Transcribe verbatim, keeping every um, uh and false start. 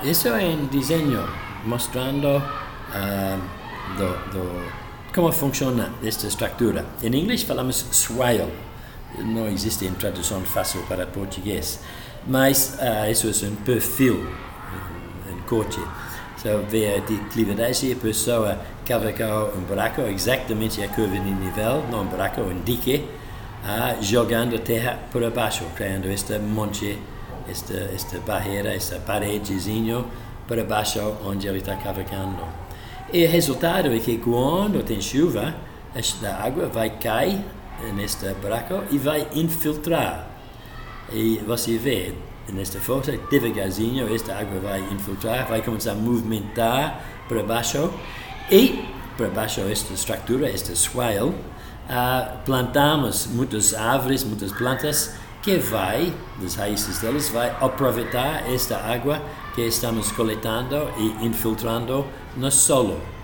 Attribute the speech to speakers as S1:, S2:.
S1: Eso es un diseño mostrando uh, do, do, cómo funciona esta estructura. En inglés falamos swale, no existe una traducción fácil para portugués, mas uh, eso es un perfil en, en coche. So, vê a declividade, a pessoa cavalgar um buraco exatamente a curva de nível, não um buraco, um dique, uh, jogando terra por baixo, criando esta monte, esta, esta barreira, esta paredezinho por baixo onde ele está cavalgando. E o resultado é que quando tem chuva, esta água vai cair neste buraco e vai infiltrar. E você vê nesta foto, devagarzinho, esta água vai infiltrar, vai começar a movimentar para baixo e para baixo esta estrutura, esta swale, uh, plantamos muitas árvores, muitas plantas que vai, das raízes delas, vai aproveitar esta água que estamos coletando e infiltrando no solo.